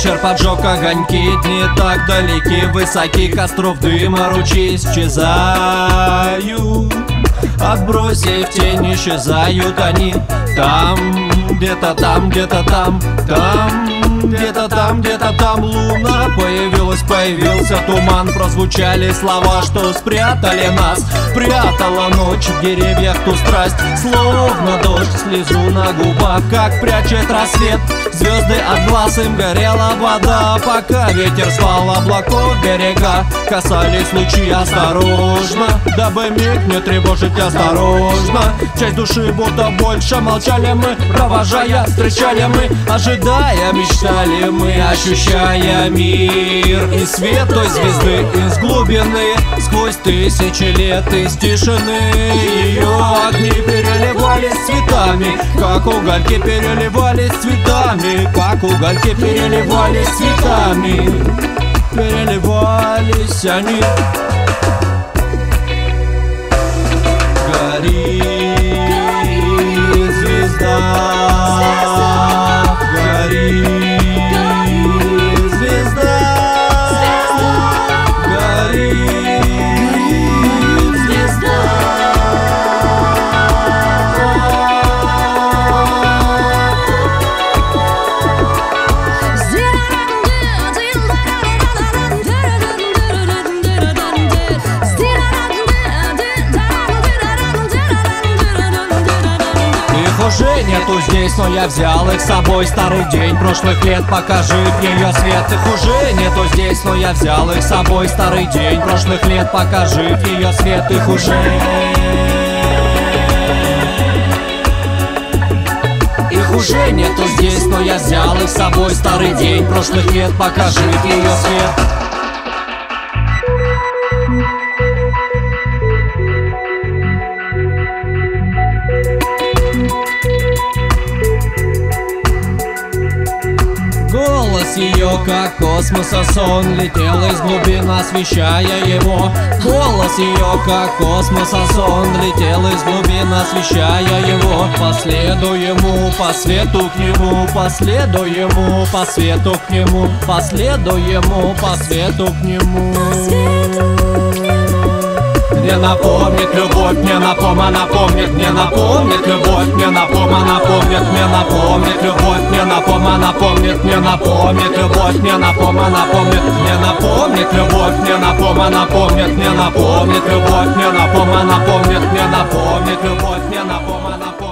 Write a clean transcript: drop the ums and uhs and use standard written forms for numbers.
вечер поджег огоньки, дни так далеки, высоки, костров дыма ручьи исчезают. Отбросив тень, исчезают они. Там, где-то там, где-то там, там, где-то там, где-то там луна появилась, появился туман. Прозвучали слова, что спрятали нас. Прятала ночь в деревьях ту страсть, словно дождь, слезу на губах, как прячет рассвет. Звезды от глаз, им горела вода, пока ветер спал облаков берега. Касались лучи осторожно, дабы миг не тревожить осторожно. Часть души будто больше, молчали мы, провожая, встречали мы, ожидая, мечтали мы, ощущая мир. И свет той звезды из глубины, сквозь тысячи лет из тишины. Ее огни переливались цветами, как угольки переливались цветами, как угольки переливались цветами. Переливались они. Гори, звезда, гори, звезда, гори, звезда. Уже нету здесь, но я взял их с собой. Старый день прошлых лет покажет ее свет. Их уже нету здесь, но я взял их с собой. Старый день прошлых лет покажет ее свет. Их уже нету здесь, но я взял их с собой. Старый день прошлых лет покажет ее свет. Голос ее, как космоса сон, летел из глубин, освещая его. Голос ее, как космоса сон, летел из глубин, освещая его. Последуй ему, по свету к нему, последуй ему, по свету к нему, последуй ему, по свету к нему. Мне напомнит любовь, мне напомнит, мне напомнит любовь, мне напомнит, мне напомнит любовь, мне напомнит, мне напомнит любовь, мне напомнит, мне напомнит любовь, мне напомнит, мне напомнит любовь, мне напомнит, мне напомнит любовь, мне напомнит.